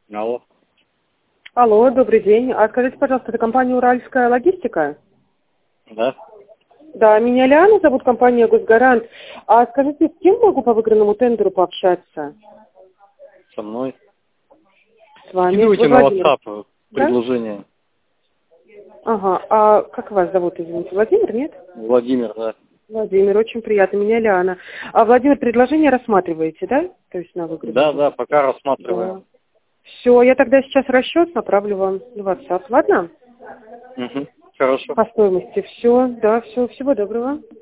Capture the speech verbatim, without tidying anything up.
Алло. Алло, добрый день. А скажите, пожалуйста, это компания «Уральская логистика»? Да? Да, меня Лиана зовут, компания «Госгарант». А скажите, с кем могу по выигранному тендеру пообщаться? Со мной. С вами? Скидывайте Вы на Владимир, WhatsApp да? предложение. Ага. А как вас зовут, извините? Владимир, нет? Владимир, да. Владимир, очень приятно. Меня Лиана. А, Владимир, предложение рассматриваете, да? То есть на Да, выигранный? да, пока Да. рассматриваем. Все, я тогда сейчас расчет направлю вам в WhatsApp. Ладно? Угу. Хорошо. По стоимости. Все, да, все. Всего доброго.